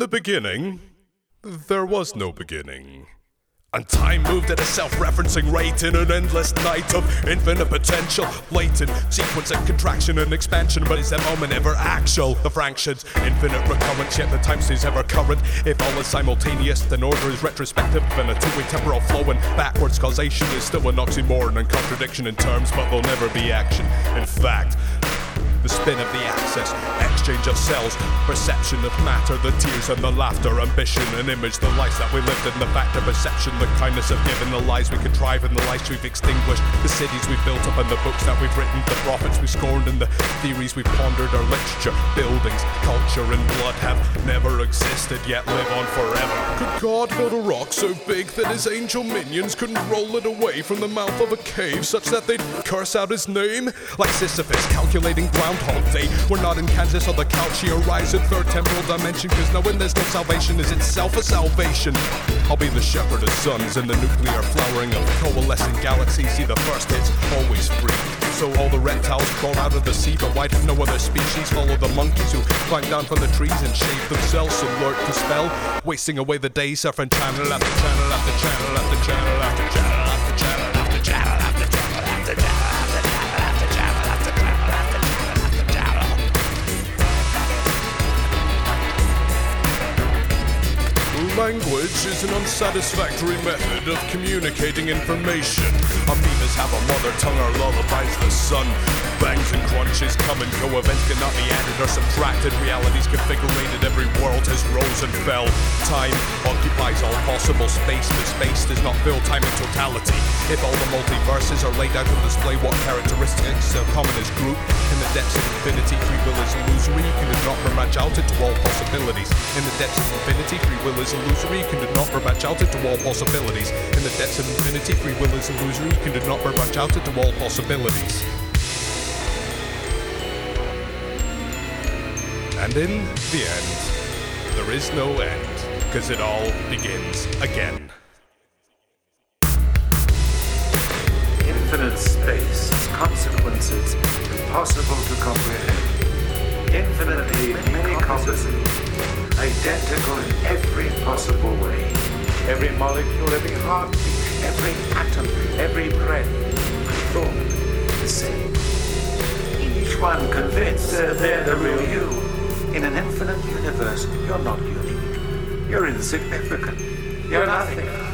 the beginning, there was no beginning. And time moved at a self-referencing rate in an endless night of infinite potential, latent sequence and contraction and expansion. But is that moment ever actual? The fractions, infinite recurrence, yet the time stays ever current. If all is simultaneous, then order is retrospective, and a two-way temporal flow and backwards causation is still an oxymoron and contradiction in terms, but there'll never be action. In fact, the spin of the axis, exchange of cells, perception of matter, the tears and the laughter, ambition and image, the lives that we lived in, the fact of perception, the kindness of giving, the lies we contrive and the lies we've extinguished, the cities we've built up and the books that we've written, the prophets we scorned and the theories we've pondered. Our literature, buildings, culture and blood have never existed yet live on forever. Could God build a rock so big that his angel minions couldn't roll it away from the mouth of a cave such that they'd curse out his name? Like Sisyphus calculating Groundhog Day, we're not in Kansas or the couch, he arrives in third temporal dimension, cause knowing there's no salvation is itself a salvation. I'll be the shepherd of suns in the nuclear flowering of coalescing galaxies. See, the first hit's always free, so all the reptiles crawl out of the sea, but why do no other species follow the monkeys who climb down from the trees and shave themselves alert to spell, wasting away the day surfing channel after channel after channel after channel after channel after channel after channel after channel after channel after channel after channel after channel after channel. Language is an unsatisfactory method of communicating information. Amoebas have a mother tongue, our lullabies the sun. Bangs and crunches come and go, events cannot be added or subtracted. Reality's configurated, every world has rose and fell. Time occupies all possible space, but space does not fill time in totality. If all the multiverses are laid out to display what characteristics are common as group, in the depths of infinity, free will is illusory, you can not match out into all possibilities. In the depths of infinity, free will is illusory, you can not match out into all possibilities. In the depths of infinity, free will is illusory, you can not match out into all possibilities. And in the end, there is no end, because it all begins again. Infinite space has consequences impossible to comprehend. Infinitely many causes, identical in every possible way. Every molecule, every heartbeat, every atom, every breath, thought, the same. Each one convinced they're the real you. In an infinite universe, you're not unique. You're insignificant. You're nothing.